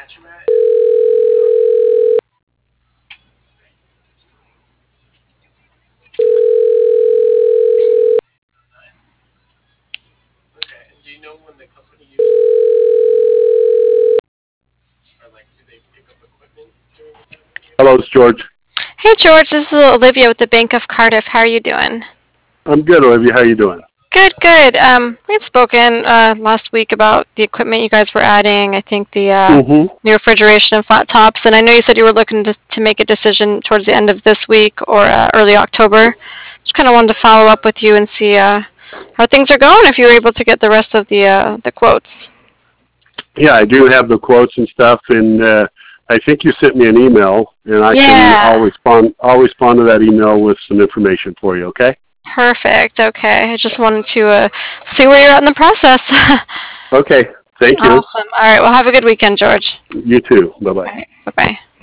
Hello, it's George. Hey George, this is Olivia with the Bank of Cardiff. How are you doing? I'm good, Olivia. How you doing? Good, good. We had spoken last week about the equipment you guys were adding. I think the Mm-hmm. new refrigeration and flat tops, and I know you said you were looking to make a decision towards the end of this week or early October. Just kind of wanted to follow up with you and see how things are going. If you were able to get the rest of the quotes. Yeah, I do have the quotes and stuff, and I think you sent me an email, and I'll Yeah. respond to that email with some information for you. Okay? Perfect. Okay. I just wanted to see where you're at in the process. Okay. Thank you. Awesome. All right. Well, have a good weekend, George. You too. Bye bye. All right. Bye bye.